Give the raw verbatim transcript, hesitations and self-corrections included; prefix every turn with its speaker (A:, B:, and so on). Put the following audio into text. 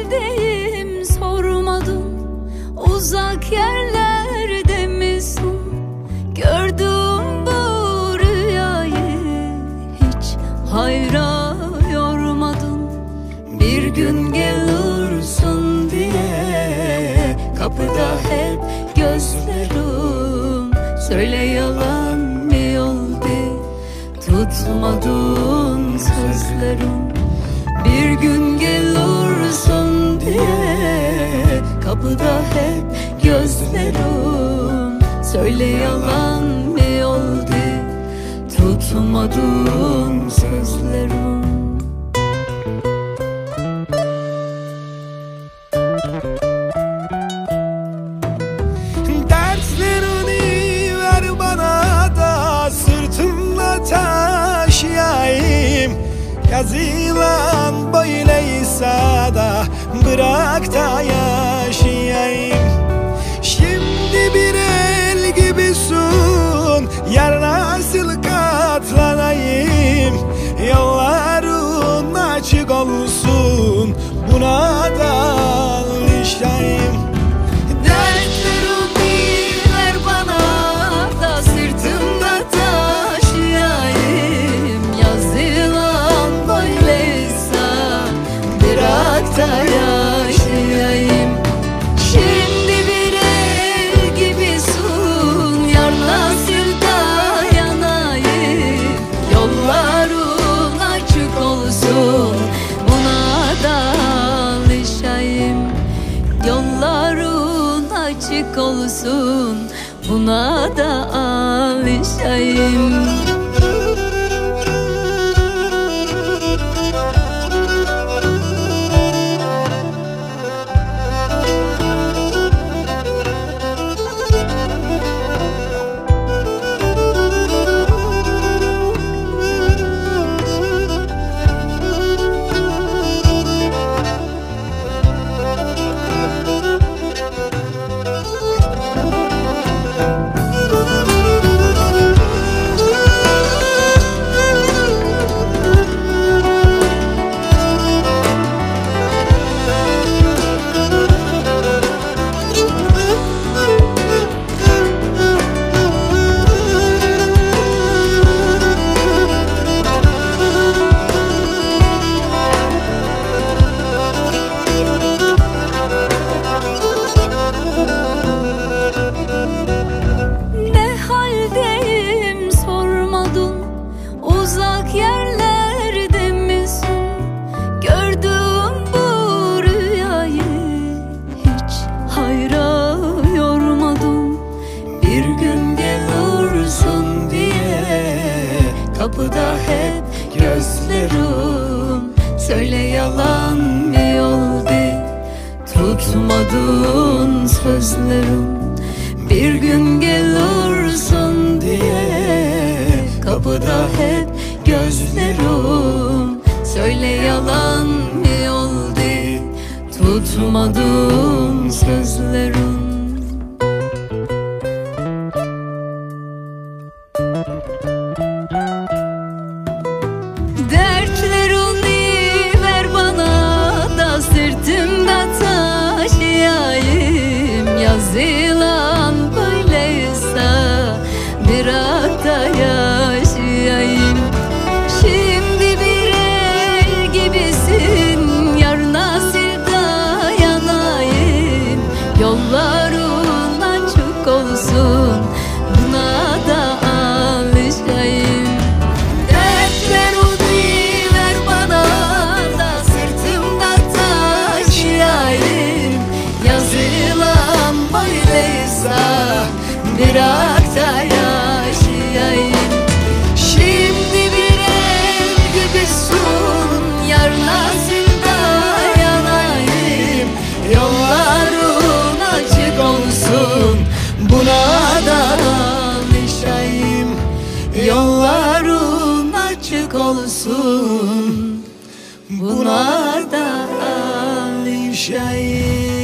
A: haldeyim sormadın, uzak yerlerde misin? Gördüm bu rüyayı, hiç hayra yormadın. Bir gün gelirsin diye kapıda hep gözlerim. Söyle yalan mı oldu, tutmadın sözlerim. Bir gün gelirsin diye kapıda hep gözlerim. Söyle yalan mı oldu, tutmadın sözlerim.
B: Dertlerini ver bana da sırtımda taşıyayım. Yazılan böyleyse da bırak da yaşayayım. Şimdi bir el gibisin, yarın nasıl katlanayım? Yolların açık olsun, buna da alışayım.
A: Dertlerimi ver bana da sırtımda taşıyayım. Yazılan böyleyse bırak da yaşayayım. Şimdi bir el gibisin, yar nasıl dayanayım? Yolların açık olsun, buna da alışayım. Yolların açık olsun, buna da alışayım. Uzak yerlerde misin? Gördüm bu rüyayı, hiç hayra yormadım. Bir gün gelirsin diye kapıda hep gözlerim. Söyle yalan mı oldu, tutmadın sözlerim. Bir gün gelirsin diye kapıda hep gözlerim. Söyle yalan mı oldu, tutmadım sözlerim. Dertlerini ver bana da sırtımda taşıyayım. Yazılan böyleyse bırak da yaşayayım. Şimdi bir el gibisin, yar nasıl dayanayım? Yolların açık olsun, buna da alışayım. Dertlerini ver bana da sırtımda taşıyayım. Yazılan böyleyse bırak da yaşayayım. Şimdi bir el gibisin, yar nasıl dayanayım? Yolların açık olsun, buna da alışayım. Yolların açık olsun, buna da alışayım.